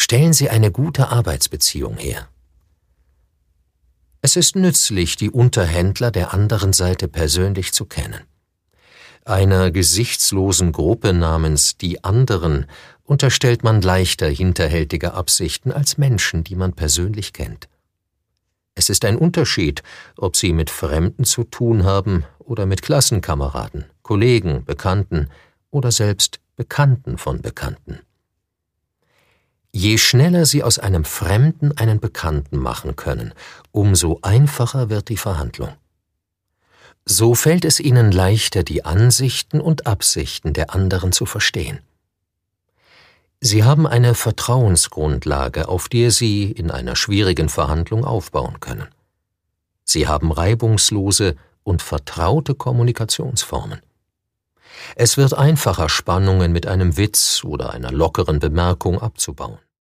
Stellen Sie eine gute Arbeitsbeziehung her. Es ist nützlich, die Unterhändler der anderen Seite persönlich zu kennen. Einer gesichtslosen Gruppe namens die anderen unterstellt man leichter hinterhältige Absichten als Menschen, die man persönlich kennt. Es ist ein Unterschied, ob Sie mit Fremden zu tun haben oder mit Klassenkameraden, Kollegen, Bekannten oder selbst Bekannten von Bekannten. Je schneller Sie aus einem Fremden einen Bekannten machen können, umso einfacher wird die Verhandlung. So fällt es Ihnen leichter, die Ansichten und Absichten der anderen zu verstehen. Sie haben eine Vertrauensgrundlage, auf der Sie in einer schwierigen Verhandlung aufbauen können. Sie haben reibungslose und vertraute Kommunikationsformen. Es wird einfacher, Spannungen mit einem Witz oder einer lockeren Bemerkung abzubauen.